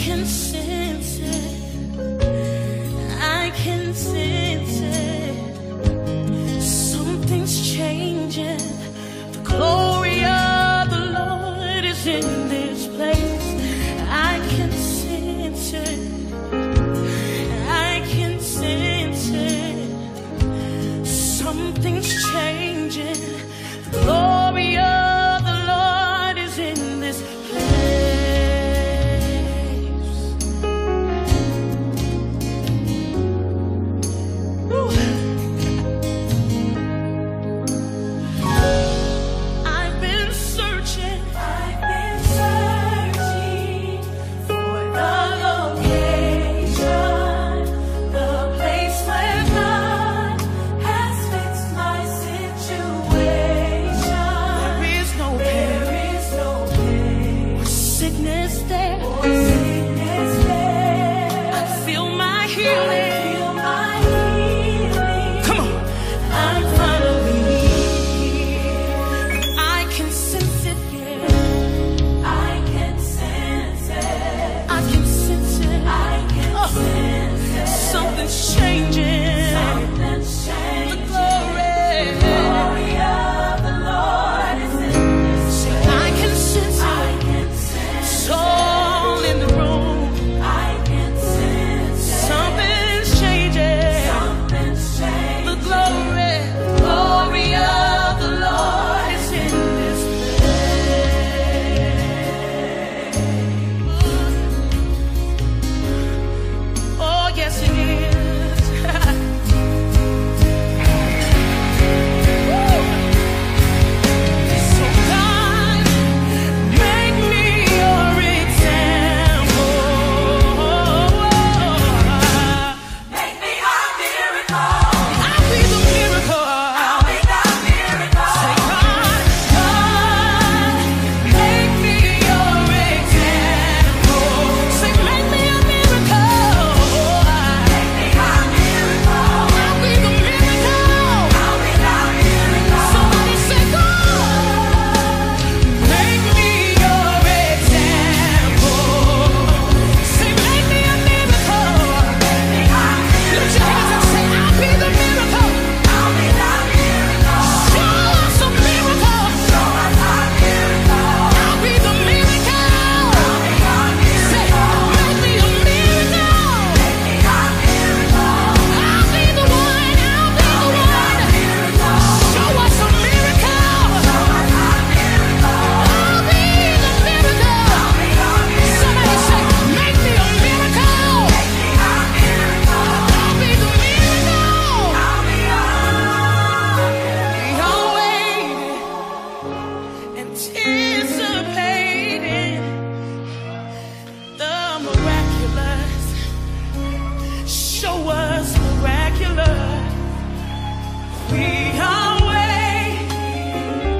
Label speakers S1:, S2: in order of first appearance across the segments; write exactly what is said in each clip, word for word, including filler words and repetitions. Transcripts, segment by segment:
S1: can sense it. I can sense it. Something's changing. The glory of the Lord is in this place. I can sense it. I can sense it. Something's changing. The glory of the Lord is in this place. Woo. I've been searching. I've been searching for the location, the place where God has fixed my situation. There is no pain. There is no pain. Or sickness there. Or sickness there. I feel my healing. I feel my healing. Come on. I'm finally here. I can sense it, yeah. I can sense it. I can sense it. I can oh. sense it. Something's changing. Something's changing. The glory. The glory of the Lord is in this place. I can sense it. I can sense it's all in the room. I can sense it. Something's changing. Something's changing. The glory. The glory of the Lord is in this place. Oh, yes, it is. Woo. So God, make me your example. Make me a miracle. I'll be the miracle. I'll be the miracle. Say, God, God, make me your example. Say, make me a miracle. Make me a miracle. I'll be the miracle. I'll be the miracle. Somebody say, God, make me your example. Say, make me a miracle. Make me a miracle. Lift your hands and say, I'll be the miracle. I'll be the miracle. Show us a miracle. Show us a miracle. I'll be the miracle. I'll be the miracle. Say, make me a miracle. Make me a miracle. I'll be the one. I'll be the one. Show us a miracle. Show us a miracle. I'll be the miracle. I'll be the miracle. Somebody say, make me a miracle. Make me a miracle. I'll be the miracle. I'll be a miracle. You're waiting, anticipating the miraculous. Show us miraculous. We are waiting,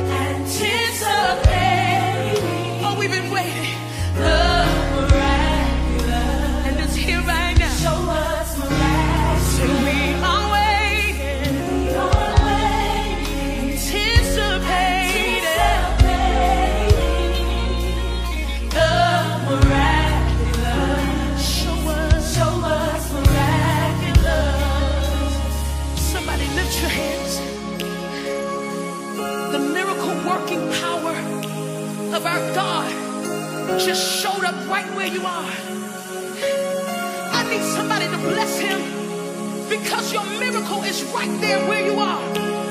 S1: anticipating. Oh, we've been waiting. The miraculous. And it's here right now. Show us miraculous. So we are waiting. We are waiting. Anticipating. The miraculous. Show us. Show us miraculous. Somebody lift your hands. The miracle working power of our God just showed up right where you are. I need somebody to bless him because your miracle is right there where you are.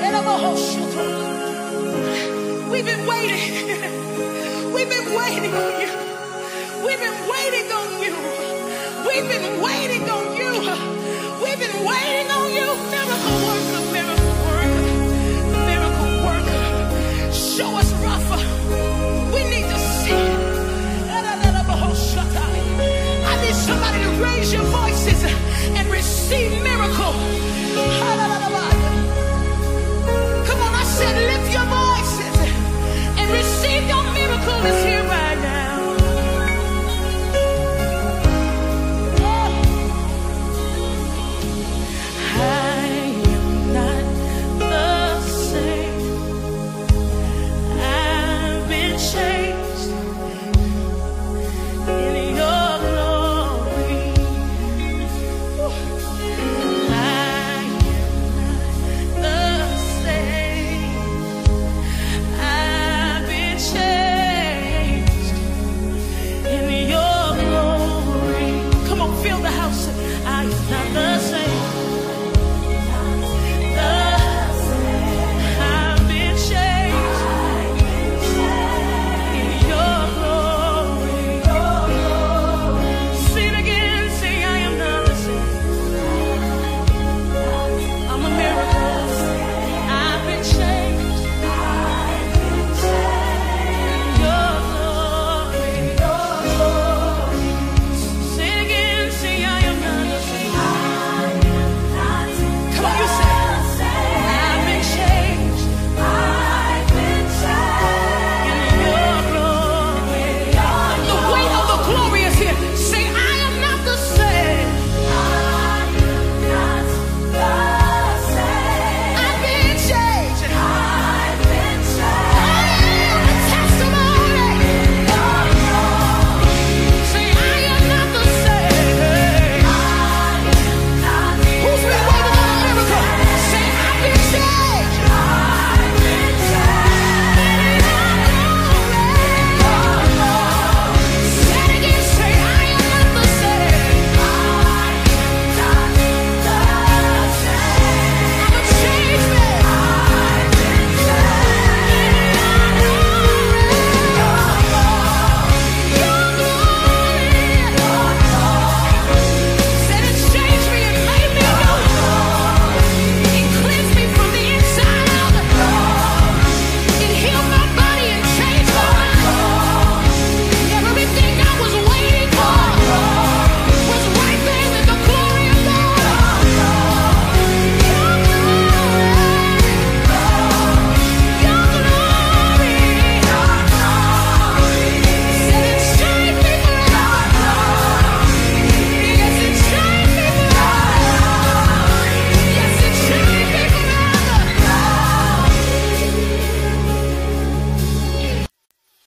S1: We've been waiting. We've been waiting on you. We've been waiting on you. We've been waiting on you. We've been waiting on you. Miracle worker, miracle worker, miracle worker. Show us, Rapha. We need to see it. I need somebody to raise your voices and receive miracle.